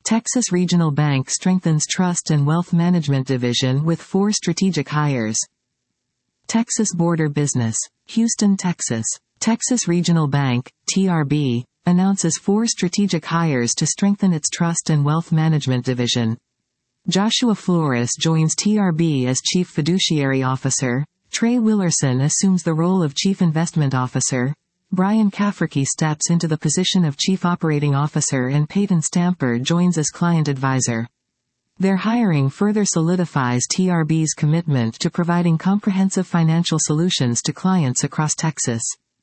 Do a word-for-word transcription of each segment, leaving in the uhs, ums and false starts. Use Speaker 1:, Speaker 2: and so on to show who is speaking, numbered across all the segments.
Speaker 1: Texas Regional Bank strengthens Trust and Wealth Management Division with four strategic hires. Texas Border Business. Houston, Texas. Texas Regional Bank, T R B, announces four strategic hires to strengthen its Trust and Wealth Management Division. Joshua Flores joins T R B as Chief Fiduciary Officer. Trey Willerson assumes the role of Chief Investment Officer. Brian Cafferkey steps into the position of Chief Operating Officer and Peyton Stamper joins as Client Advisor. Their hiring further solidifies T R B's commitment to providing comprehensive financial solutions to clients across Texas.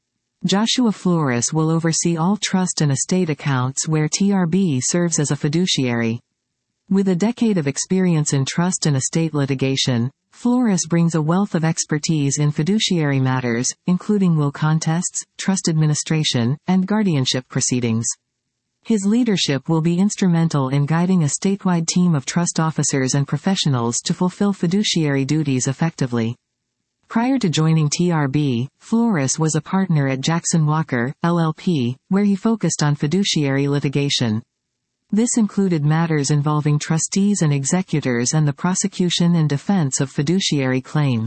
Speaker 1: Joshua Flores will oversee all trust and estate accounts where T R B serves as a fiduciary. With a decade of experience in trust and estate litigation, Flores brings a wealth of expertise in fiduciary matters, including will contests, trust administration, and guardianship proceedings. His leadership will be instrumental in guiding a statewide team of trust officers and professionals to fulfill fiduciary duties effectively. Prior to joining T R B, Flores was a partner at Jackson Walker, L L P, where he focused on fiduciary litigation. This included matters involving trustees and executors and the prosecution and defense of fiduciary claims.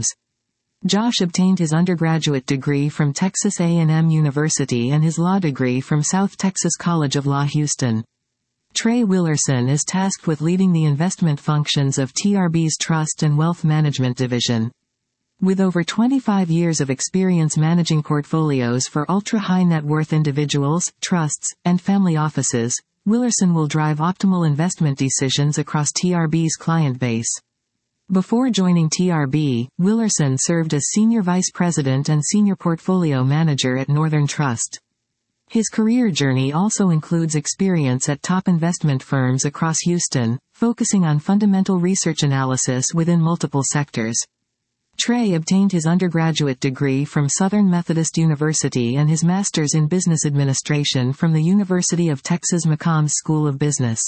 Speaker 1: Josh obtained his undergraduate degree from Texas A and M University and his law degree from South Texas College of Law Houston. Trey Willerson is tasked with leading the investment functions of T R B's Trust and Wealth Management Division. With over twenty-five years of experience managing portfolios for ultra-high net worth individuals, trusts, and family offices, Willerson will drive optimal investment decisions across T R B's client base. Before joining T R B, Willerson served as Senior Vice President and Senior Portfolio Manager at Northern Trust. His career journey also includes experience at top investment firms across Houston, focusing on fundamental research analysis within multiple sectors. Trey obtained his undergraduate degree from Southern Methodist University and his master's in business administration from the University of Texas McCombs School of Business.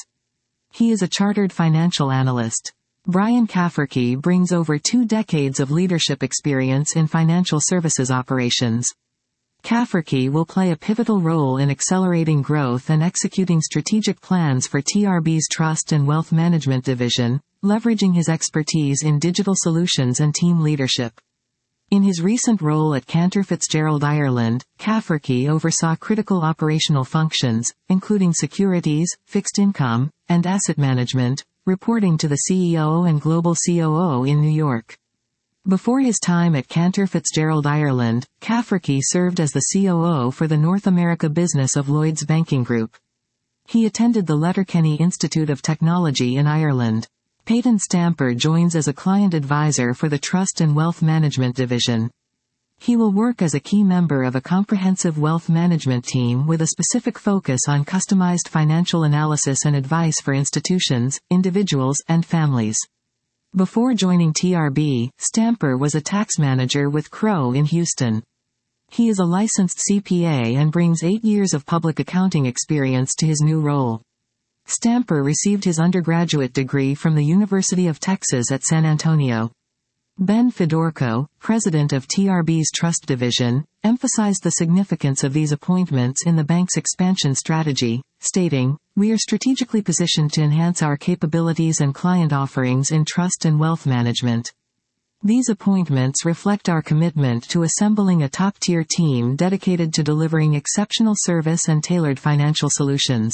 Speaker 1: He is a chartered financial analyst. Brian Cafferkey brings over two decades of leadership experience in financial services operations. Cafferkey will play a pivotal role in accelerating growth and executing strategic plans for T R B's Trust and Wealth Management Division, leveraging his expertise in digital solutions and team leadership. In his recent role at Cantor Fitzgerald Ireland, Cafferkey oversaw critical operational functions, including securities, fixed income, and asset management, reporting to the C E O and global C O O in New York. Before his time at Cantor Fitzgerald Ireland, Cafferkey served as the C O O for the North America business of Lloyds Banking Group. He attended the Letterkenny Institute of Technology in Ireland. Peyton Stamper joins as a client advisor for the Trust and Wealth Management Division. He will work as a key member of a comprehensive wealth management team with a specific focus on customized financial analysis and advice for institutions, individuals, and families. Before joining T R B, Stamper was a tax manager with Crowe in Houston. He is a licensed C P A and brings eight years of public accounting experience to his new role. Stamper received his undergraduate degree from the University of Texas at San Antonio. Ben Fedorko, president of T R B's Trust Division, emphasized the significance of these appointments in the bank's expansion strategy, stating, "We are strategically positioned to enhance our capabilities and client offerings in trust and wealth management." These appointments reflect our commitment to assembling a top-tier team dedicated to delivering exceptional service and tailored financial solutions.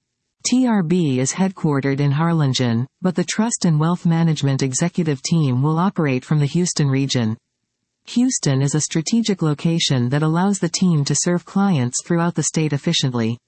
Speaker 1: T R B is headquartered in Harlingen, but the Trust and Wealth Management executive team will operate from the Houston region. Houston is a strategic location that allows the team to serve clients throughout the state efficiently.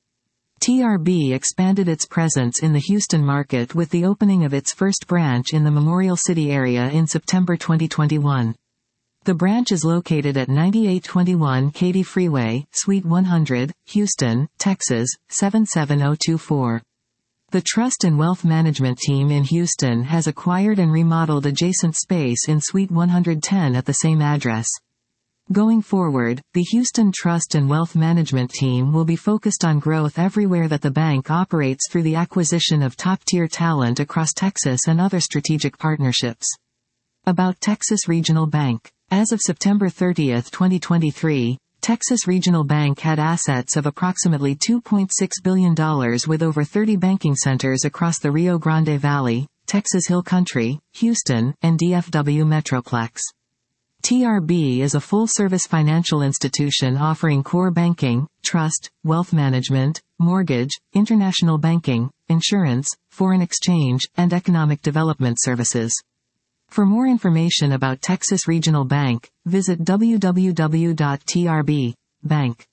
Speaker 1: T R B expanded its presence in the Houston market with the opening of its first branch in the Memorial City area in September twenty twenty-one. The branch is located at ninety-eight twenty-one Katy Freeway, Suite one hundred, Houston, Texas, seven seven zero two four. The Trust and Wealth Management team in Houston has acquired and remodeled adjacent space in Suite one hundred ten at the same address. Going forward, the Houston Trust and Wealth Management team will be focused on growth everywhere that the bank operates through the acquisition of top-tier talent across Texas and other strategic partnerships. About Texas Regional Bank. As of September thirtieth twenty twenty-three, Texas Regional Bank had assets of approximately two point six billion dollars with over thirty banking centers across the Rio Grande Valley, Texas Hill Country, Houston, and D F W Metroplex. T R B is a full-service financial institution offering core banking, trust, wealth management, mortgage, international banking, insurance, foreign exchange, and economic development services. For more information about Texas Regional Bank, visit w w w dot t r b bank dot com.